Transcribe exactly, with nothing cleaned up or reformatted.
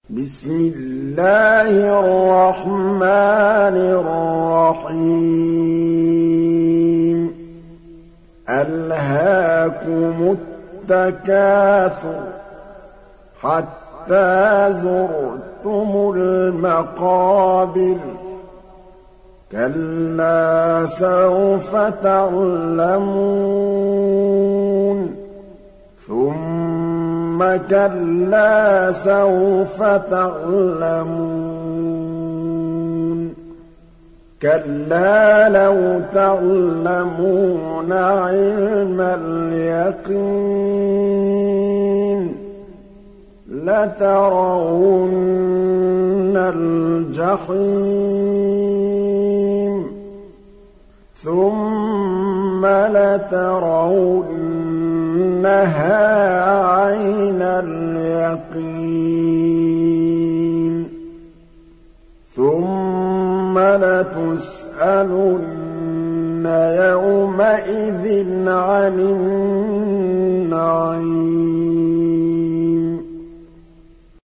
بسم الله الرحمن الرحيم ألهاكم التكاثر حتى زرتم المقابر كلا سوف تعلمون ثم كلا سوف تعلمون كلا لو تعلمون علم اليقين لترون الجحيم ثم لترونها عين اليقين ثم لتسألن يومئذ عن